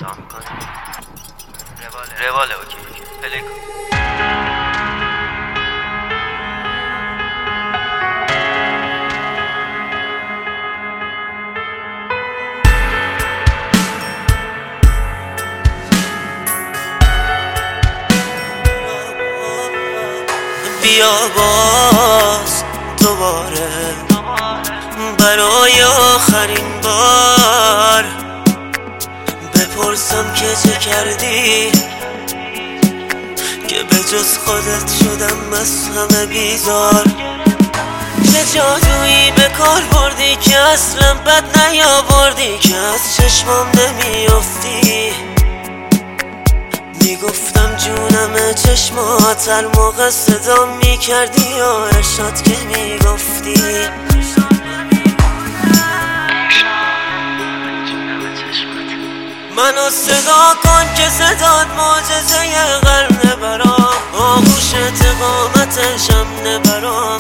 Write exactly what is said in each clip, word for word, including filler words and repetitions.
کوتاه میکنه. رواله رواله اوکی پلی کن. بیا باز دوباره برای آخرین بار بپرسم که چه کردی که به جز خودت شدم از همه بیزار. چه جادویی به کار بردی که اصلا بد نیاوردی که از چشمام نمیافتی. میگفتم جونم چشمات هر موقع صدا میکردی یا ارشاد که میگفتی منو صدا کن که صدات معجزه قرنه برام، آغوش اقامتشم نبرام.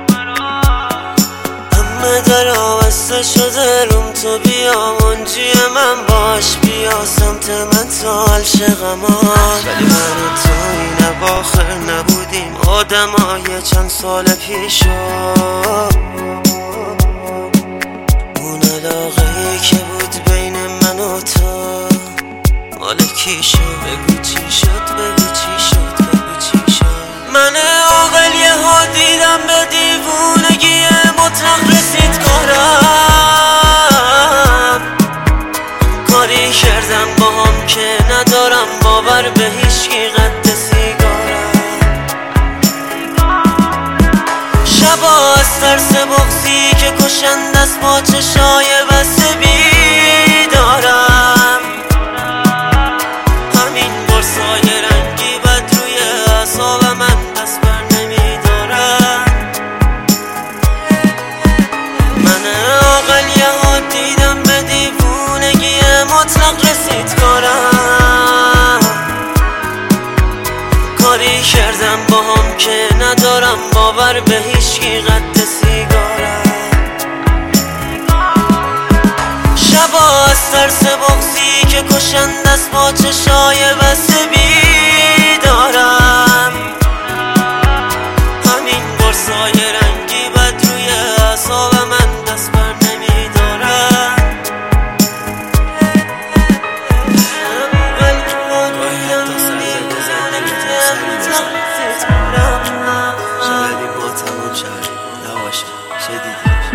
همه در آوسته شده روم تو بیا منجی من باش، بیا سمت من تا عالشقمان. ولی من و تو این اواخر نبودیم آدم های چند سال پیشو. اون علاقه‌ای که بود بین من و تو مال کی شد؟ بگو چی شد بگو چی شد بگو چی شد. من عاقل یه ها دیدم به دیوونگی مطلق رسید کارم. کاری کردم با هم که ندارم باور به هیچکی قد سیگارم. شبا از ترس بغضی که کشند از با چشای بسته بیدارم. همین برسای رنگی بد روی اعصاب من دست بر نمیدارم. من عاقل یه ها دیدم به دیوونگی مطلق رسید کارم. کاری کردم با هم که ندارم باور به هیچکی قد سیگارم. شبا از ترس بغضی که کشند از با چشای بسته بیدارم. همین برسای رنگی بد روی اعصاب من دست بر نمیدارم. شاید این ما تمام شود نباشه چه دیدی؟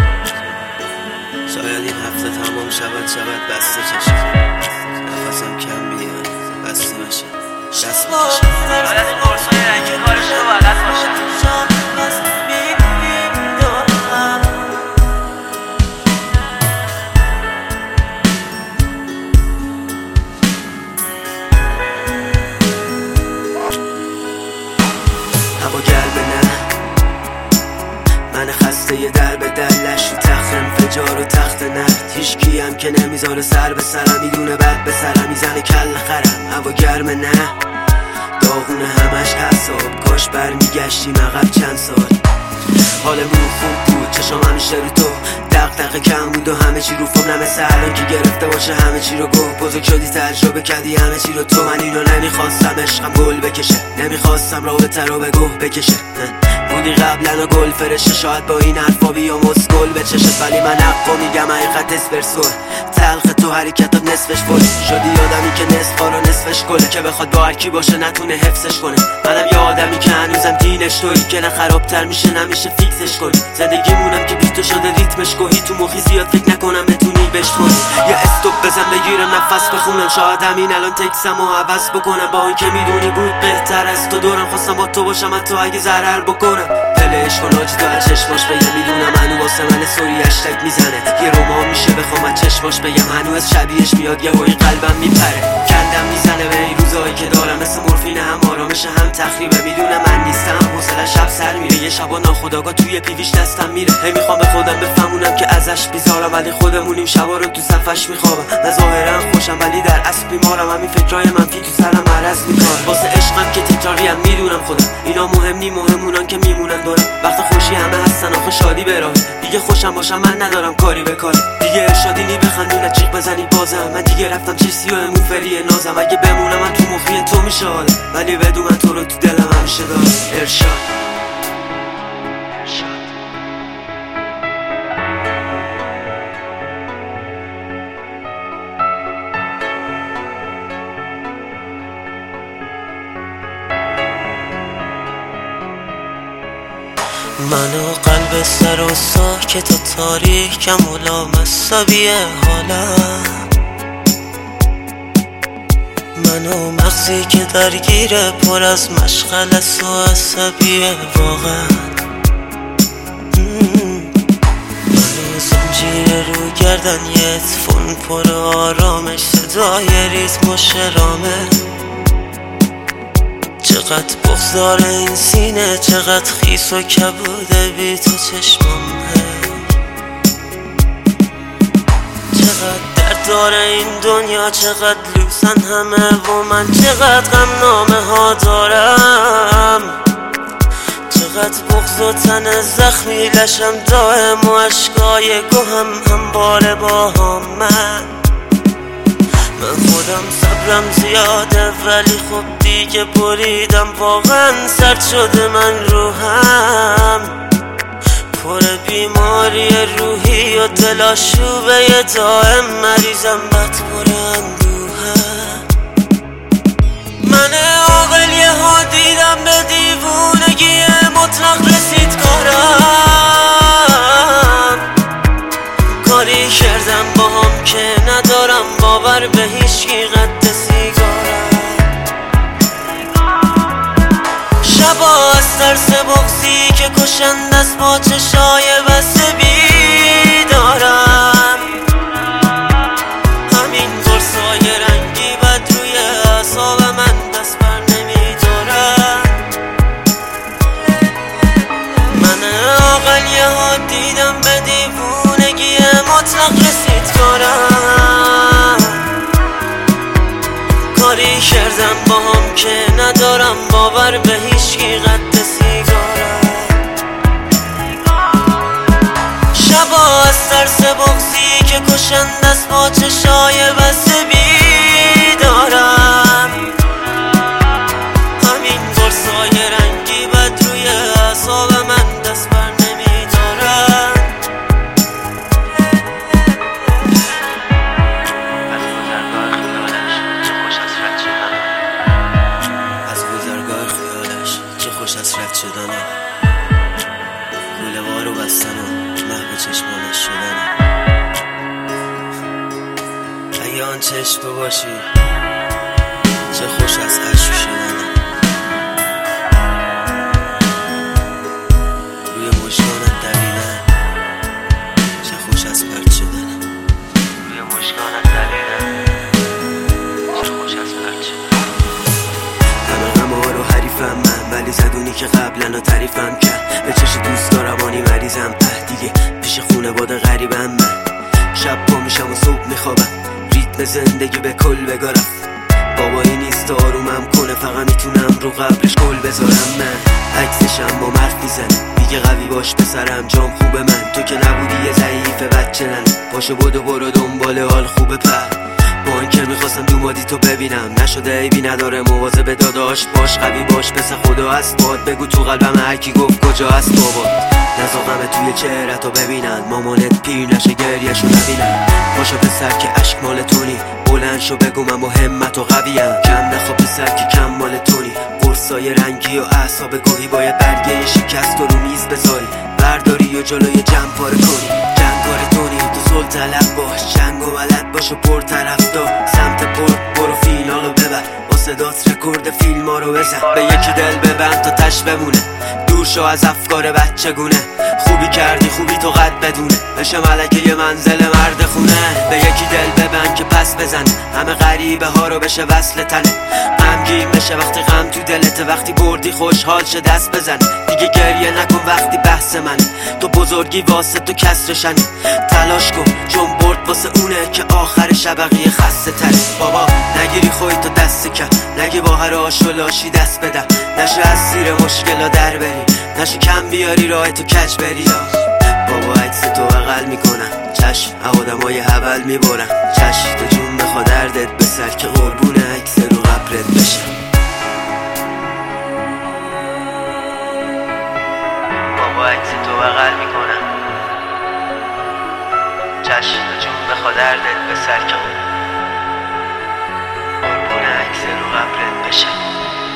شاید این هفته تمام شود شود بسته چشم نفسم کم بیاد بسته نشه دست بکشم. شاید این قرصای رنگی کارش رو بلد باشم. هوا گرمه نه من خسته یه در به در لش رو تخت انفجار و تخت نرد. هیچ کیم که نمیذاره سر به سرم میدونه بد به سرم میزنه کل خرم. هوا گرمه نه داغونه همش حساب کاش برمیگشتیم عقب چند سال. حالمون خوب بود چشم همیشه رو تو دق کم بود و همه چی رو فهم نمثل الان که گرفته باشه همه چی رو گفت. بزرگ شدی تجربه کردی همه چی رو تو. من اینو نمیخواستم عشقم گل بکشه نمیخواستم رابطه رو به گوه بکشه. بودی قبلا و گل فرشه شاید با این حرفا بیا مسکل به چشت. ولی من حقا میگم حقیقت اسپرسو تلخ تو حرکتات نصفش فل شدی. آدمی که نصف رو نصفش گله که بخواد با هرکی باشه نتونه حفظش کنه. منم یه آدمی که هنوزم دینش تویی که نه خرابتر میشه نمیشه فیکسش کنی. زندگیمونم که بیتو شده ریتمش گوهی تو مخی زیاد فکر نکنم بتونی بشکنی. یه استوب بزن بگیرم نفس بخونم شاید همین الان تکسم و عوض بکنم. با این که میدونی بود بهتر از تو دورم خواستم با تو باشم حتی اگه ضرر بکنم. دلش کن آجی تو از چشماش بگم میدونم هنو واسه من سوری هشتگ میزنه. یه رومان میشه بخوام از چشماش بگم هنوز شبیهش میاد یه هوی قلبم میپره. کندم میزنه به این روزایی که دارم مثل مورفین هم آرامش هم تخریبه. میدونم من نیستم حوصله شب سر میره یه شبا ناخودآگاه توی پیویش دستم میره. هی میخوام به خودم بفهمونم که از واسش بیزارم، ولی خودمونیم شبا رو تو صفش میخوابم. من ظاهرا خوشم ولی در اصل بیمارم، همین فکرای منفی تو سرم عرض میکنم. واسه عشقم که تکراریم میدونم خودم، اینا مهم نی، مهمونان که میمونن دارم. وقت خوشی همه هستن آخه شادی به راهه، دیگه خوشم باشم من ندارم کاری به کاری. دیگه ارشادی نی بخندی نچیق بزنی بازم، من دیگه رفتم چیزی و موفری نازم. اگه بمونم من تو مخی تو میشه حالا، ولی بدون من تو رو تو دلم همیشه دارم. ارشاد من و قلب سر و ساکت و تاریکم و لامصبی حالم، من و مغزی که درگیره پر از مشغله و عصبی واقعا. من و زنجیر رو گردن یه تفون پر آرامش، صدای ریتم و شرامه. چقدر بغضار این سینه، چقدر خیس و کبوده بی تو چشمم. چقدر درد داره این دنیا، چقدر لوسن همه و من چقدر غم نامه ها دارم. چقدر بغض و تن زخمی لشم دائم و عشقای گوهم همباره با هم. من من خودم صبرم زیاده ولی خب دیگه بریدم، واقعا سرد شده من روحم. پر بیماری روحی و دلاشوبه دائم، مریضم بد پر اندوهم. من عاقل یه ها دیدم به دیوونگی مطلق رسید کارم. کاری کردم با هم که ندارم باور به هیچکی قد سیگارم. شبا از ترس بغضی که کشند از با چشای بسته بیدارم. همین قرصای رنگی بد روی اعصاب من دست بر نمیدارم. من عاقل یه ها دیدم به دیوونگی مطلق رسید کارم. کاری کردم با هم که ندارم باور به هیچکی قد سیگارم. شبا از ترس بغضی که کشند از با چشای بسته بیدارم. همین قرصای رنگی بد روی اعصاب من دست بر نمیدارم. خوش از رد شدن، گوله وارو بستن و محو چشمانش شدن. اگه آن چشم تو باشی چه خوش از عشق شدن. روی مشکانت دویدن چه خوش از پرد شدن. روی مشکانت دویدن چه خوش از پرد شدن. همه غم‌ها رو حریفم من، ولی زدونی که قبلا تعریفم کرد. به چش دوست روانی مریضم، اه دیگه پیش خونه باد غریبم. من شب پا میشم و صبح میخوابم، ریتم زندگی به کل بگارم. بابایی نیست آرومم کنه، فقط میتونم رو قبرش گل بذارم. من عکسشم با مرد میزنه، دیگه قوی باش پسرم جام خوبه. من تو که نبودی یه ضعیف بچه ننه، پاشو بدو برو دنبال حال خوبه. پر با این که میخواستم دومادی تو ببینم، نشده عیبی نداره مواظب داداش باش. قوی باش پس خدا هست باد، بگو تو قلبم هرکی گفت کجا هست بابا. نزاقمه توی چهرتو ببینن، مامانت پیر نشه گریهشو نبینن. پاشو پسر که عشق مال تونی، بلند شو بگو من با همت و قویم. کم نخوا پسر که کم مال تونی، قرصای رنگی و اعصاب گاهی باید برگه شکست رو میز بذاری، برداری و جلوی جمع پاره کنی. جنگار تونی تو سل طلب باش، جنگ و بلد باش و پر طرفدار. سمت پر برو فینالو ببر، با صدات رکورد فیلم ها رو بزن. به یکی دل ببند تا تش بمونه، دور شو از افکار بچگونه. خوبی کردی خوبی تو قد بدونه، بشه ملکه یه منزل مرد خونه. به یکی دل ببند که پس بزن، همه غریبه ها رو بشه وصل تنه. غمگین بشه، وقتی غم تو دلته، وقتی بردی خوشحال شه دست بزنی. دیگه گریه نکن وقتی بحث منی، تو بزرگی واسه تو کسرشنی. تلاش کن چون برد واسه اونه که آخر شبقیه خسته تری. بابا نگیری خودتو دست کم، نگی با هر آش و لاشی دست بدم، نشه از زیر مشکلا در بری، نشه کم بیاری راه تو کج بری. بابا عکس تو بغل میکنم، چشم آدمای حول میبرم، چشم تو جون بخوا دردت به سر که قربون عکس رو قبرت بشم. بابا عکس تو بغل میکنم، چشم تو جون بخوا دردت به سر که قربون عکس رو قبرت بشم.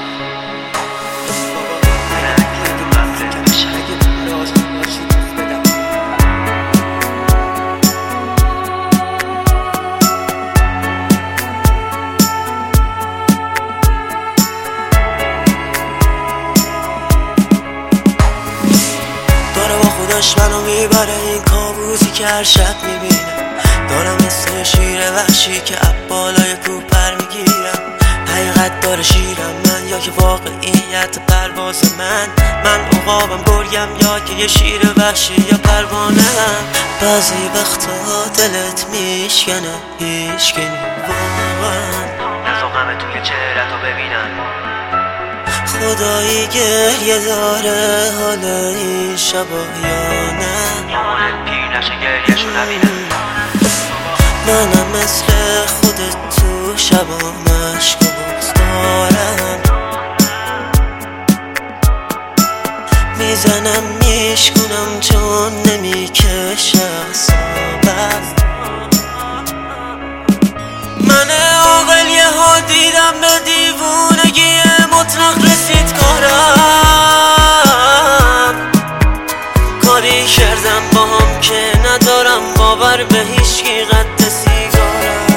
خودش منو میبره این کابوسی که هر شب میبینم، دارم مثل شیر وحشی که اب بالای کوپر میگیرم. حقیقت داره شیرم من یا که واقعیت پرواز من، من عقابم گرگم یا که یه شیر وحشی یا پروانه هم. بعضی وقتا دلت میشکنه هیچکی واقعا نزا غم توی چهرتو ببینم، خدایی گریه داره حال این شبا یا نه، مامانت پیر نشه گریهشو نبینم. منم مثل خودت تو شبا مشک و بغض دارم، میزنم میشکنم چون نمیکشه اعصابم. من عاقل یه ها دیدم به دیوونگی مطلق رسید کارم، کاری کردم با هم که ندارم باور به هیچکی قد سیگارم.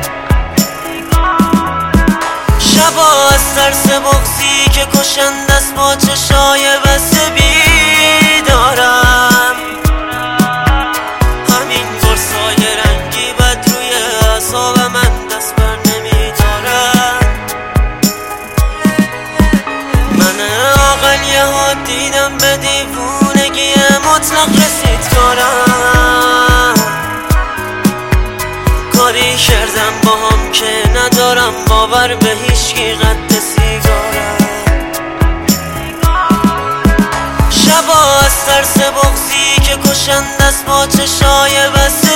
شبا از ترس بغضی که کشند است با چشای بسته بیدارم، همین قرصای رنگی بد روی اعصاب من دست بر نمیدارم. من عاقل یه ها دیدم به دیوونگی مطلق رسید کارم، کاری کردم با هم که ندارم باور به هیچکی قد سیگارم. شبا از ترس بغضی که کشند است با چشای بسته